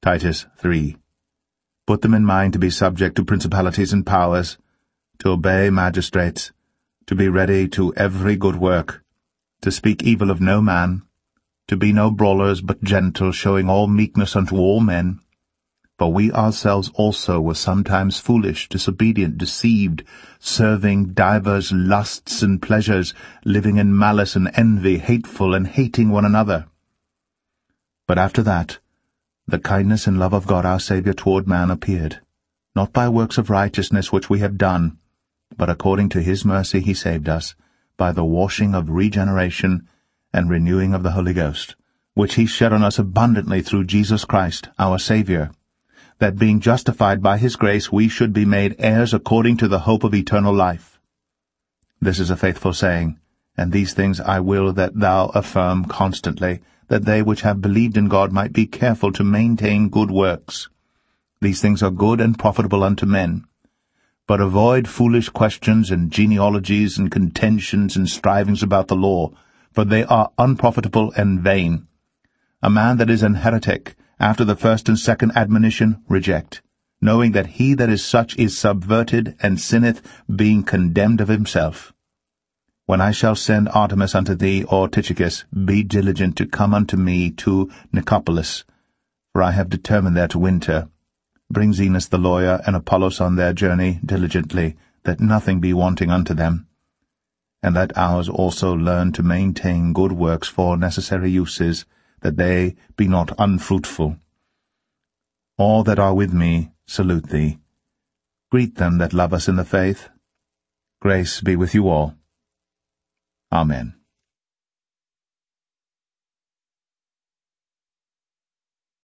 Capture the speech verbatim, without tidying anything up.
Titus three. Put them in mind to be subject to principalities and powers, to obey magistrates, to be ready to every good work, to speak evil of no man, to be no brawlers, but gentle, showing all meekness unto all men. For we ourselves also were sometimes foolish, disobedient, deceived, serving divers lusts and pleasures, living in malice and envy, hateful, and hating one another. But after that, the kindness and love of God our Saviour toward man appeared, not by works of righteousness which we have done, but according to his mercy he saved us, by the washing of regeneration and renewing of the Holy Ghost, which he shed on us abundantly through Jesus Christ our Saviour, that being justified by his grace we should be made heirs according to the hope of eternal life. This is a faithful saying, and these things I will that thou affirm constantly, that they which have believed in God might be careful to maintain good works. These things are good and profitable unto men. But avoid foolish questions and genealogies and contentions and strivings about the law, for they are unprofitable and vain. A man that is an heretic, after the first and second admonition, reject, knowing that he that is such is subverted and sinneth, being condemned of himself. When I shall send Artemas unto thee, or Tychicus, be diligent to come unto me to Nicopolis, for I have determined there to winter. Bring Zenas the lawyer and Apollos on their journey diligently, that nothing be wanting unto them. And let ours also learn to maintain good works for necessary uses, that they be not unfruitful. All that are with me salute thee. Greet them that love us in the faith. Grace be with you all. Amen.